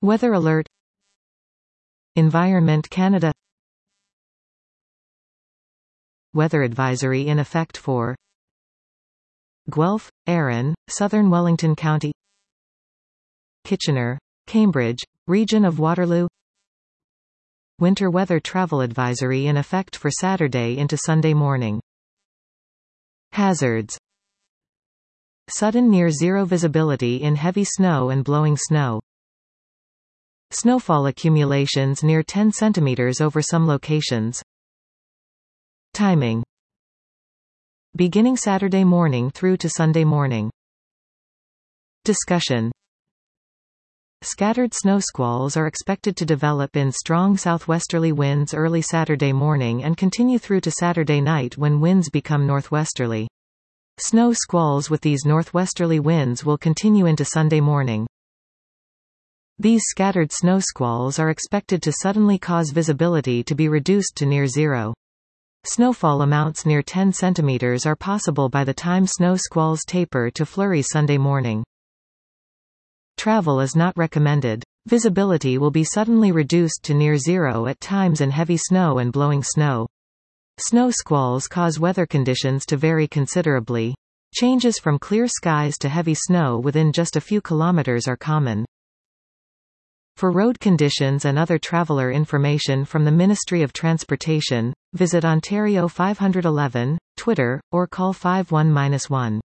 Weather alert. Environment Canada. Weather advisory in effect for Guelph, Arran, Southern Wellington County, Kitchener, Cambridge, Region of Waterloo. Winter weather travel advisory in effect for Saturday into Sunday morning. Hazards. Sudden near-zero visibility in heavy snow and blowing snow. Snowfall accumulations near 10 cm over some locations. Timing. Beginning Saturday morning through to Sunday morning. Discussion. Scattered snow squalls are expected to develop in strong southwesterly winds early Saturday morning and continue through to Saturday night when winds become northwesterly. Snow squalls with these northwesterly winds will continue into Sunday morning. These scattered snow squalls are expected to suddenly cause visibility to be reduced to near zero. Snowfall amounts near 10 cm are possible by the time snow squalls taper to flurries Sunday morning. Travel is not recommended. Visibility will be suddenly reduced to near zero at times in heavy snow and blowing snow. Snow squalls cause weather conditions to vary considerably. Changes from clear skies to heavy snow within just a few kilometers are common. For road conditions and other traveller information from the Ministry of Transportation, visit Ontario 511, Twitter, or call 51-1.